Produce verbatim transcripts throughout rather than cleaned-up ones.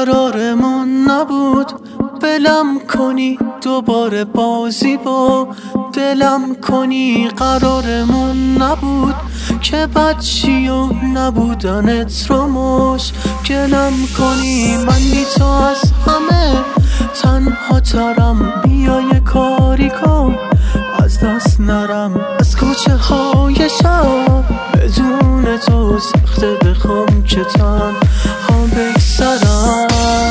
قرارمون نبود بلم کنی دوباره بازی با دلم کنی. قرارمون نبود که بچی و نبودنت رو مشکلم کنی. من بی تو از همه تنها ترم، بیا یه کاری کن از دست نرم. از کوچه های شب بدون تو سخته بخوام که تنها بگذرم.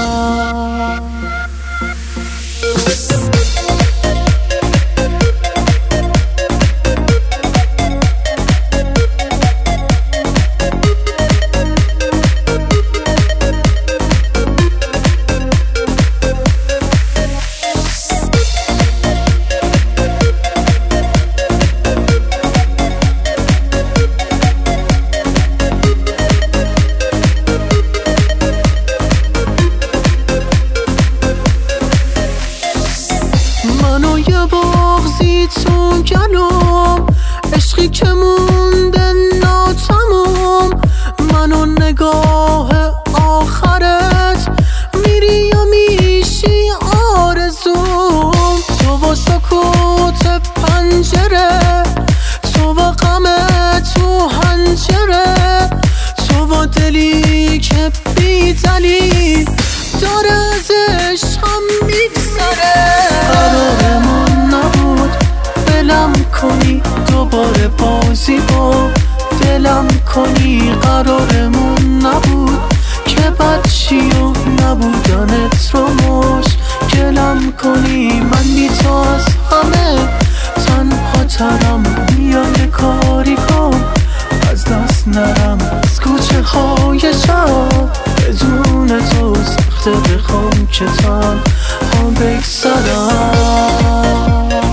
منو یه بغضی تو گلوم، عشقی که مونده ناتموم. منو نگاه آخرت میری یا میشی آرزوم. تو و سکوت پنجره، تو و غم تو هنجره، تو و دلی که بی دلیل داره از عشقم میگذره. قرارمون نبود بلم کنی دوباره بازی با دلم کنی. قرارمون نبود که بچی و نبودنت رو مشکلم کنی. من بی تو از همه تنها ترم، بیا یه کاری کن از دست نرم. از کوچه های شب بدون تو سخته بخوام که تنها بگذرم.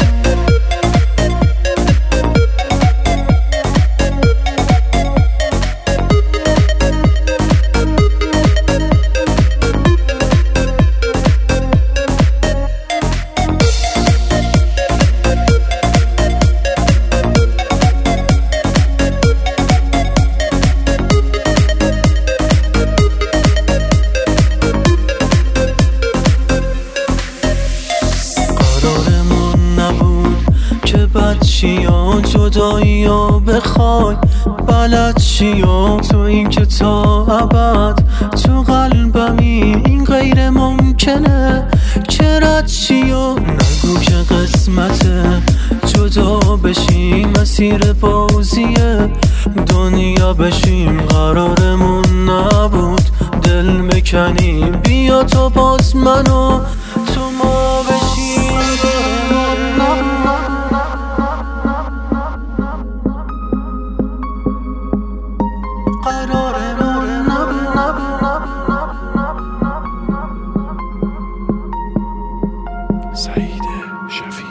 بچی ها جدایی ها بخوای بلد چی ها تو این که تا ابد تو قلبمی این غیر ممکنه که رد چی ها. نگو که قسمته جدا بشیم مسیر بازیه دنیا بشیم. قرارمون نبود دل بکنیم، بیا تو باز منو تو ما بشیم. قرارمون نبود. سعید شفیع.